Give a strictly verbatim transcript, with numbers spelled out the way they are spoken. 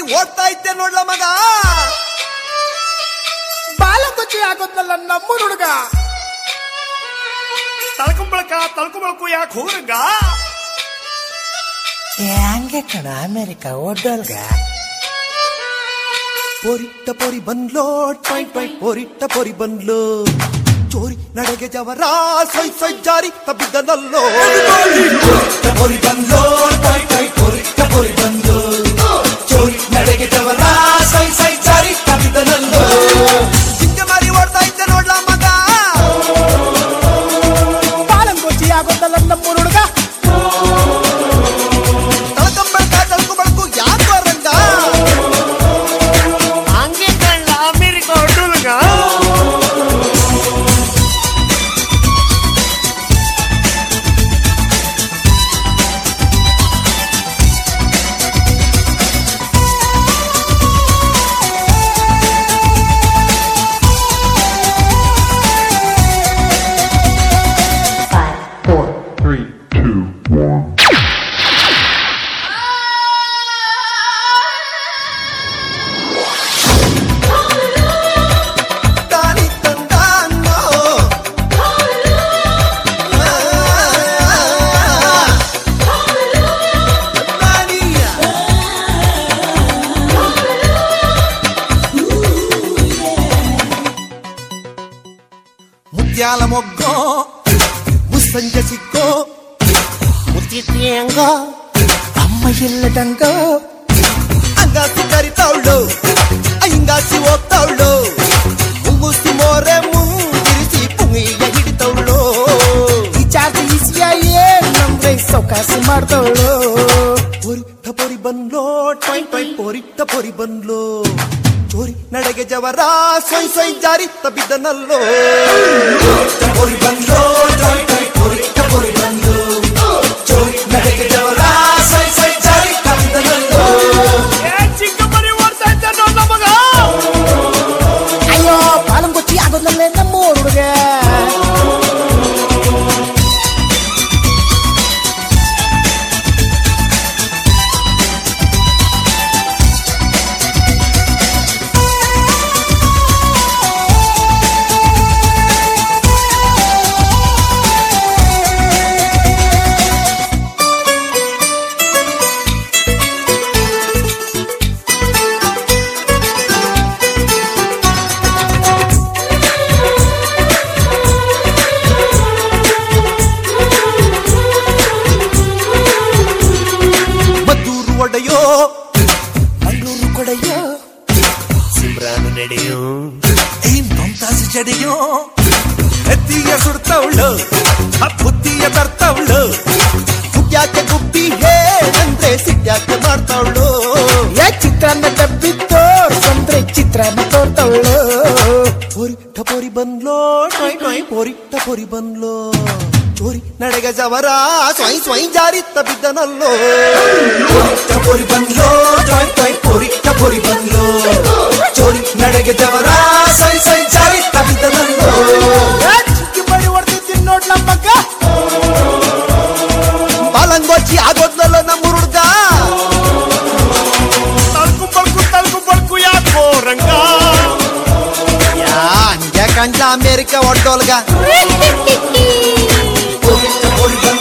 ಓಡ್ತಾ ಇದ್ದೆ ನೋಡ್ಲ ಮಗ. ಬಾಲಗುಚ್ಚಿ ಆಗೋದ್ನಲ್ಲ ನಮ್ಮ ಹುಡುಗ. ತಳ್ಕೊಂಬಳಕ ತಳ್ಕೊಂಬಳಕು ಯಾಕೆ ಹೋಗ್ರಂಗ? ಹಂಗೆ ಕಣ ಅಮೆರಿಕ ಒಡ್ಡಲ್ಗ. ಪೊರಿಟ್ಟ ಪೊರಿ ಬಂದ್ಲೋ ಟೈ ಟೈ ಪೊರಿಟ್ಟ ಪೊರಿ ಬಂದ್ಲು. ಚೋರಿ ನಡೆಗೆ ಜವರ ಸೈ ಸೈ ಜಾರಿ ತಬ್ಬಿದ್ದನಲ್ಲೋ. ಪೊರಿಟ್ಟ ಪೊರಿ ಬಂದ್ಲೋ ಟೈ ಟೈ ಪೊರಿಟ್ಟ ಪೊರಿ ಬಂದ್ಲು. ಚೋರಿ ನಡೆಗೆ ಜವರ ಸೈ ಸೈ ಜಾರಿ ತಬ್ಬಿದ್ದನಲ್ಲೋ. ಚಿಂತೆ ಮಾರಿ ಓಡ್ತಾ ಇದ್ದೆ ನೋಡ್ಲ ಮಗ. ಬಾಲಗುಚ್ಚಿ ಆಗೋದ್ನಲ್ಲ ನಮ್ಮ ಹುಡುಗ. ತಳ್ಕೊಂಬಳ್ಕ ತಳ್ಕೊಂಬಳ್ಕು ಯಾಕೋ ರಂಗ? ಹಂಗೆ ಕಳ್ಳ ಅಮೆರಿಕ ಹೊಡ್ಡುಲ್ಗ. ಮುತ್ಯಾಲ ಮೊಗ್ಗೋ ಮುಸ್ಸಂಜೆ ಸಿಕ್ಕೋ ಮುತ್ತಿತ್ತಿ ಹೆಂಗೋ ಅಮ್ಮ ಇಲ್ಲದಂಗೋ. ಅಂಗಾಸಿ ಕರಿತಾವಳು ಹಿಂಗಾಸಿ ಹೋಗ್ತಾವಳು. ಮುಂಗುಸಿ ಮೋರೆ ಮುಂಗಿರಿಸಿ ಪುಂಗಿಯ ಹಿಡಿತವಳು. ಈ ಜಾಸ್ತಿ ಈಸಿಯ ಏನ್ ನಮ್ಗೆ ಸೌಕಾಸಿ ಮಾಡ್ದವಳು. ಪೊರಿಟ್ಟ ಪೊರಿ ಬಂದ್ಲೋ ಟೈ ಟೈ ಪೊರಿಟ್ಟ ಪೊರಿ ಬಂದ್ಲು. ಚೋರಿ ನಡೆಗೆ ಜವರ ಸೊಯ್ ಸೊಯ್ ಜಾರಿ ತಬ್ಬಿದ್ದನಲ್ಲೋ. ಪೊರಿ ಬಂದ್ಲೋ ಟೈ ಟೈ ಪೊರಿಟ್ಟ ಪೊರಿ ಬಂದ್ಲು. ಚೋರಿ ನಡೆಗೆ ಜವರ ಸೊಯ್ ಸೊಯ್ ಜಾರಿ ತಬ್ಬಿದ್ದನಲ್ಲೋ. ಚಿಕ್ಕ ಮರಿ ಓಡ್ತಾ ಇದ್ದೆ ನೋಡ್ಲ ಮಗ. ಅಯ್ಯೋ ಬಾಲಗುಚ್ಚಿ ಆಗೋದ್ನಲ್ಲೇ ನಮ್ಮ ಹುಡುಗ. ಮದ್ದೂರು ಒಡೆಯೋ ಮಂಗಳೂರು ಕೊಡೆಯೋ ಸಿಮ್ರಾನು ನಡೆಯೋ ಏನ್ ತೊಂತಾಸಿ ಜಡೆಯೋ. ಎತ್ತಿಯ ಸುಡ್ತವಳು ಬುದ್ಧಿಯ ತರ್ತವಳು. ಗುಡ್ಯಾಕೆ ಗುಬ್ಬಿ ಹೇಳಂದ್ರೆ ಸಿಟ್ಯಾಕೆ ಮಾಡ್ತಾವಳು. ಏ ಚಿತ್ರಾನ್ನ ಡಬ್ಬಿ ತೋರ್ಸಂದ್ರೆ ಚಿತ್ರಾನ್ನ ತೋರ್ತವಳು. ಪೊರಿಟ್ಟ ಪೊರಿ ಬಂದ್ಲೋ ಟೊಯ್ ಟೊಯ್ ಪೊರಿಟ್ಟ ಪೊರಿ ಬಂದ್ಲೋ. ಚೋರಿ ನಡೆಗೆ ಜವರ ಸ್ವಯ್ ಸ್ವಯ್ ಜಾರಿ ತಬ್ಬಿದ್ದನಲ್ಲೋ. ಪೊರಿಟ್ಟ ಪೊರಿ ಬಂದ್ಲೋ ಟೊಯ್ ಟೊಯ್ ಪೊರಿಟ್ಟ ಪೊರಿ ಬಂದ್ಲೋ. ಚೋರಿ ನಡೆಗೆ ಜವರ ಸ್ವಯ್ ಸ್ವಯ್ ಜಾರಿ ತಬ್ಬಿದ್ದನಲ್ಲೋ. ಚಿಕ್ಕಿ ಬಡಿ ಹೊಡ್ತಿದ್ದೀನಿ ನೋಡ್ಲ ಮಗ. ಬಾಲಂಗೋಚಿ ಆಗೋದ್ನಲ್ಲ ನಮ್ಮ ಹುಡುಗ. ತಳ್ಕೊಂಬಳ್ಕು ತಳ್ಕೊಂಬಳ್ಕು ಯಾಕೋ ರಂಗ? ಯಾ ಹಂಗೆ ಕಂಡ್ಲ ಅಮೇರಿಕ ಒಡ್ಡೋಲ್ಗ. ಪೊರಿಟ್ಟ ಪೊರಿ ಬಂದ್ಲೋ